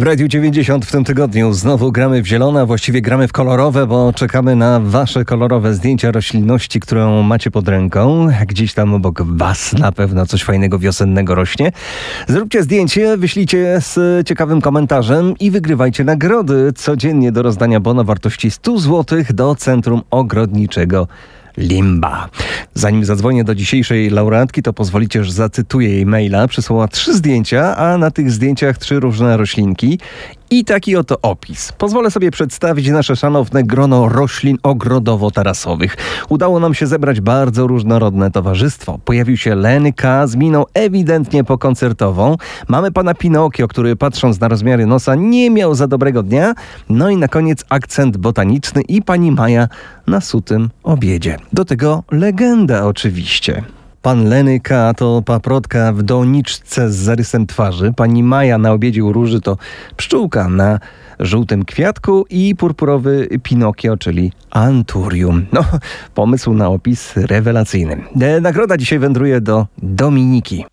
W Radiu 90 w tym tygodniu znowu gramy w zielone, a właściwie gramy w kolorowe, bo czekamy na wasze kolorowe zdjęcia roślinności, którą macie pod ręką. Gdzieś tam obok was na pewno coś fajnego wiosennego rośnie. Zróbcie zdjęcie, wyślijcie z ciekawym komentarzem i wygrywajcie nagrody. Codziennie do rozdania bon o wartości 100 zł do Centrum Ogrodniczego Limba. Zanim zadzwonię do dzisiejszej laureatki, to pozwolicie, że zacytuję jej maila. Przysłała 3 zdjęcia, a na tych zdjęciach 3 różne roślinki. I taki oto opis. Pozwolę sobie przedstawić nasze szanowne grono roślin ogrodowo-tarasowych. Udało nam się zebrać bardzo różnorodne towarzystwo. Pojawił się Lenny K. z miną ewidentnie pokoncertową. Mamy pana Pinokio, który patrząc na rozmiary nosa nie miał za dobrego dnia. No i na koniec akcent botaniczny i pani Maja na sutym obiedzie. Do tego legenda oczywiście. Pan Lenny K. to paprotka w doniczce z zarysem twarzy. Pani Maja na obiedzie u róży to pszczółka na żółtym kwiatku i purpurowy Pinokio, czyli Anturium. No, pomysł na opis rewelacyjny. Nagroda dzisiaj wędruje do Dominiki.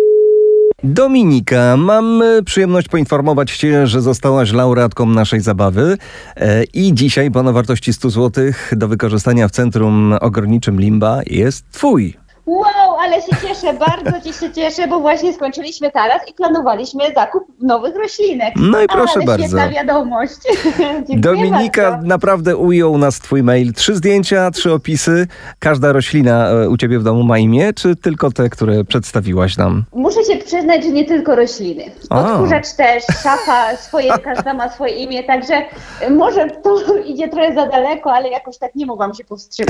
Dominika, mam przyjemność poinformować Cię, że zostałaś laureatką naszej zabawy i dzisiaj bon o wartości 100 zł do wykorzystania w Centrum Ogrodniczym Limba jest Twój. Wow, ale się cieszę, bardzo się cieszę, bo właśnie skończyliśmy taras i planowaliśmy zakup nowych roślinek. No i proszę bardzo. Świetna wiadomość. Dominika, bardzo. naprawdę ujął nas Twój mail. 3 zdjęcia, 3 opisy. Każda roślina u Ciebie w domu ma imię, czy tylko te, które przedstawiłaś nam? Muszę się przyznać, że nie tylko rośliny. Odkurzacz też, szafa swoje, każda ma swoje imię, także może to idzie trochę za daleko, ale jakoś tak nie mogłam się powstrzymać.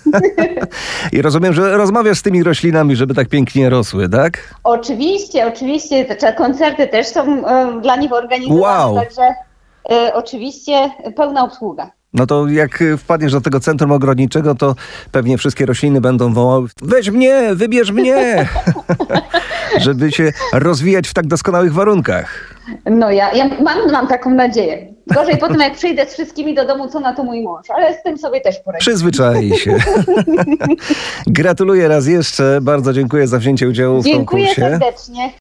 I rozumiem, że rozmawiasz z tymi roślinami, żeby tak pięknie rosły, tak? Oczywiście. Te koncerty też są dla nich organizowane, Wow. Także oczywiście pełna obsługa. No to jak wpadniesz do tego centrum ogrodniczego, to pewnie wszystkie rośliny będą wołały: weź mnie, wybierz mnie, żeby się rozwijać w tak doskonałych warunkach. No ja mam taką nadzieję. Gorzej potem jak przyjdę z wszystkimi do domu, co na to mój mąż, ale z tym sobie też poradzę. Przyzwyczai się. Gratuluję raz jeszcze, bardzo dziękuję za wzięcie udziału w konkursie. Dziękuję serdecznie.